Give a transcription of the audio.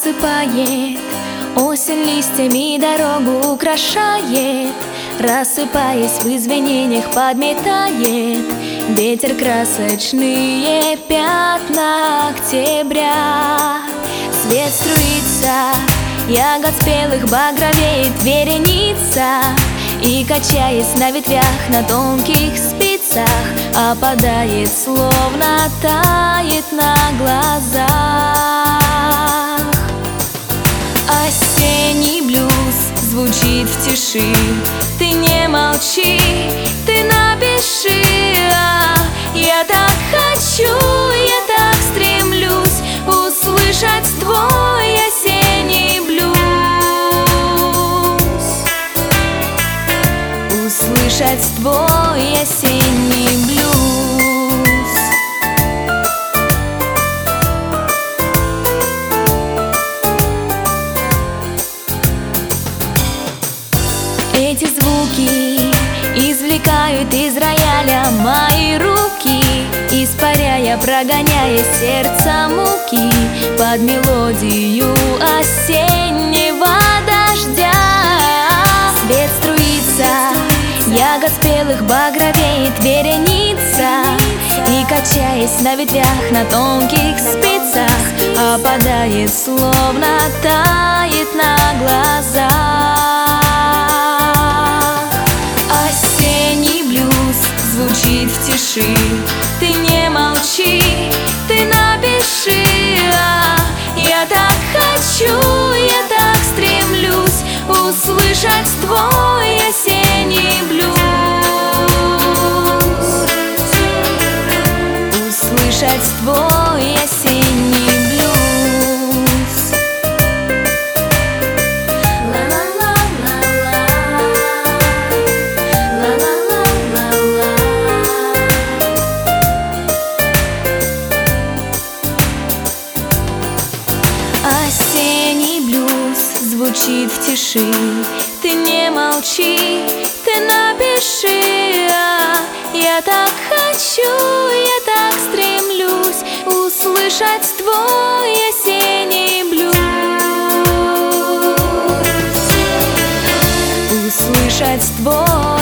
Осыпает осень листьями, дорогу украшает, рассыпаясь в извинениях, подметает ветер красочные пятна октября. Свет струится, ягод спелых багровеет вереница, и, качаясь на ветвях, на тонких спицах, опадает, словно тает на глазах. Осенний блюз звучит в тиши. Ты не молчи, ты напиши. Я так хочу, я так стремлюсь услышать твой осенний блюз, услышать твой осенний блюз. Эти звуки извлекают из рояля мои руки, испаряя, прогоняя сердце муки под мелодию осеннего дождя. Свет струится, ягод спелых багровеет вереница, и, качаясь на ветвях, на тонких спицах, опадает, словно тает на глазах. Осенний блюз звучит в тиши. Ты не молчи, ты напиши. Я так хочу, я так стремлюсь услышать твой осенний блюз, услышать твой осенний блюз. Осенний блюз звучит в тиши. Ты не молчи, ты напиши. Я так хочу, я так стремлюсь услышать твой осенний блюз, услышать твой